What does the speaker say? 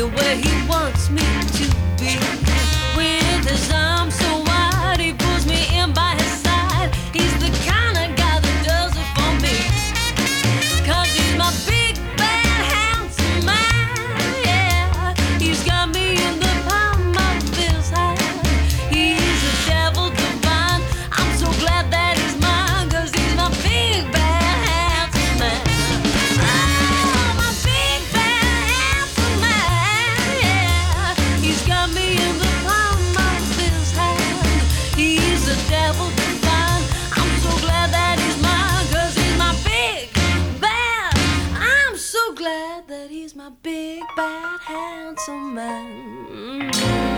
me where he wants me to be. With his arms so wide, he pulls me in by his side. He's the kind of guy that does it for me. 'Cause he's my big, bad, handsome man, yeah. He's got me in the palm of his hand. He's a devil divine. I'm so glad that he's mine, 'cause he's my big, bad, handsome man. Oh, my big, bad, handsome man, yeah. He's got me in the palm of his hand. He's a devil divine. I'm so glad that he's mine, 'cause he's my big, bad. I'm so glad that he's my big, bad, handsome man.